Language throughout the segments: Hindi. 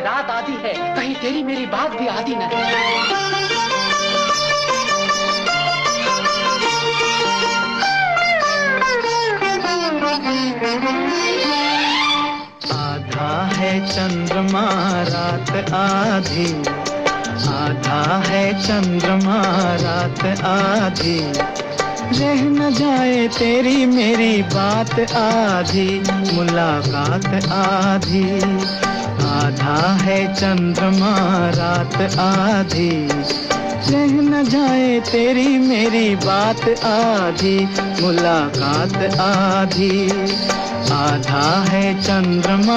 रात आधी है, कहीं तेरी मेरी बात भी आधी न है। आधा है चंद्रमा रात आधी, आधा है चंद्रमा रात आधी, रह न जाए तेरी मेरी बात आधी, मुलाकात आधी। आधा है चंद्रमा रात आधी, रह न जाए तेरी मेरी बात आधी, मुलाकात आधी। आधा है चंद्रमा।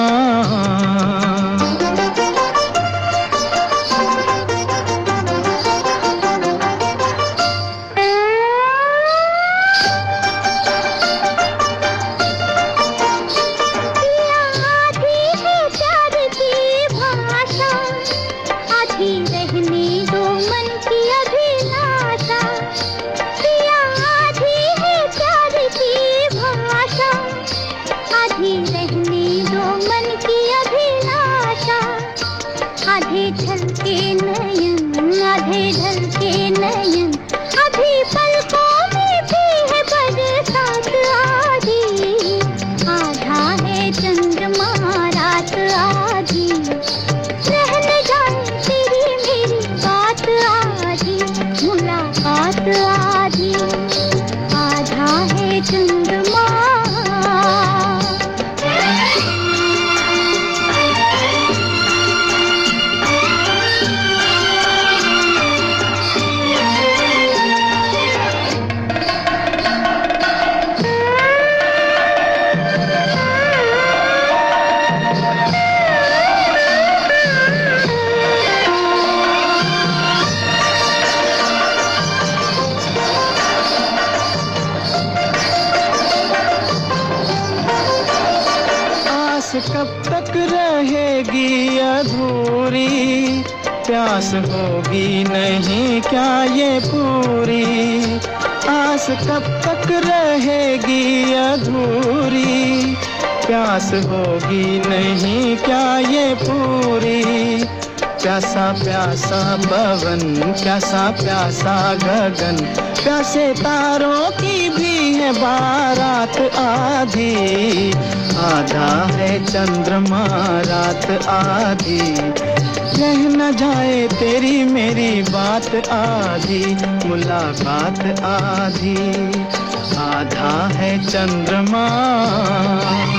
आधे ढलके नयन, आधे ढलके नयन, अभी पलकों में भी है बरसात आधी। आधा है चंद्रमा रात आधी, रह न जाए तेरी मेरी बात आधी, मुलाकात आधी। आधा है चंद्रमा। कब तक रहेगी अधूरी, प्यास होगी नहीं क्या ये पूरी। आस कब तक रहेगी अधूरी, प्यास होगी नहीं क्या ये पूरी। प्यासा प्यासा पवन, प्यासा प्यासा गगन, प्यासे तारों की भी है बारात आधी। आधा है चंद्रमा रात आधी, रह न जाए तेरी मेरी बात आधी, मुलाकात आधी। आधा है चंद्रमा।